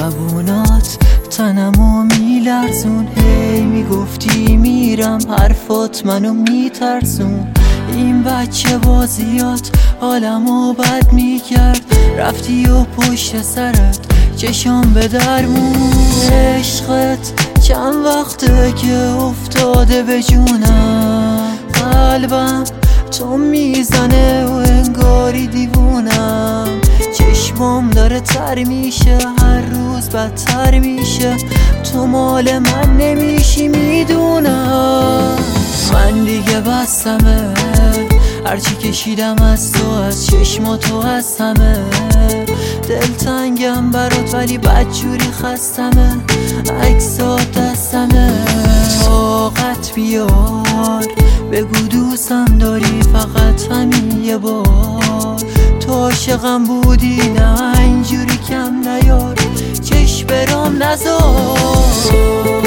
زبونات تنمو میلرزون، هی میگفتی میرم، حرفات منو میترسون. این بچه بازیات حالمو بد میکرد، رفتی و پشت سرت چشام به درمون. عشقت چند وقته که افتاده به جونم، قلبم تو میزنه و انگاری دیوونم. چشمام داره تر میشه، هر روز بدتر میشه، تو مال من نمیشی میدونم. من دیگه بستمه، هرچی کشیدم از تو، از چشماتو از همه. دلتنگم برات ولی بدجوری خستمه، عکسات دستمه. طاقت بیار بگو دوستم داری، فقط همین یه بار. تو عاشقم بودی نه اینجوری کم نیار، چشم برام نذار.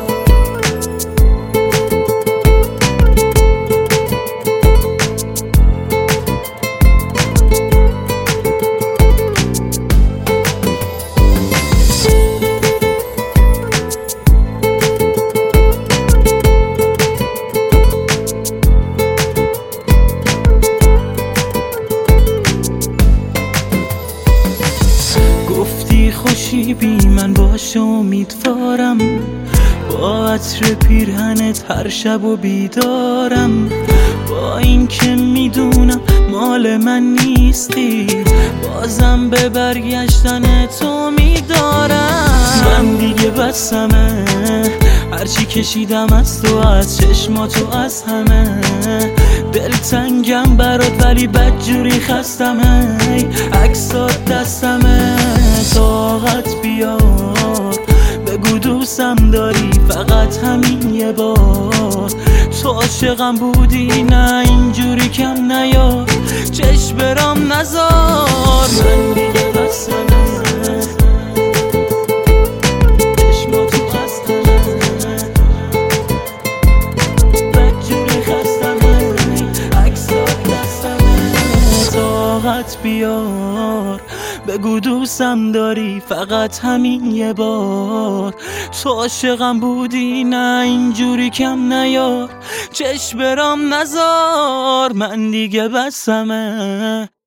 خوشی بی من باش امیدوارم، با عطر پیرهنت هر شب و بیدارم. با این که میدونم مال من نیستی، بازم به برگشتن تو میدارم. من دیگه بسمه، هرچی کشیدم از تو، از چشماتو از همه. دلتنگم برات ولی بدجوری خستمه، عکسات دستمه. طاقت بیار بگو دوستم داری، فقط همین یه بار. تو عاشقم بودی نه اینجوری کم نیار، چشم برام نذار. من دیگه بسمه، چشماتو از همه. بدجوری خستمه، عکسات دستمه. طاقت بیار بگو دوستم داری، فقط همین یه بار. تو عاشقم بودی نه اینجوری کم نیار، چشم برام نذار. من دیگه بسمه.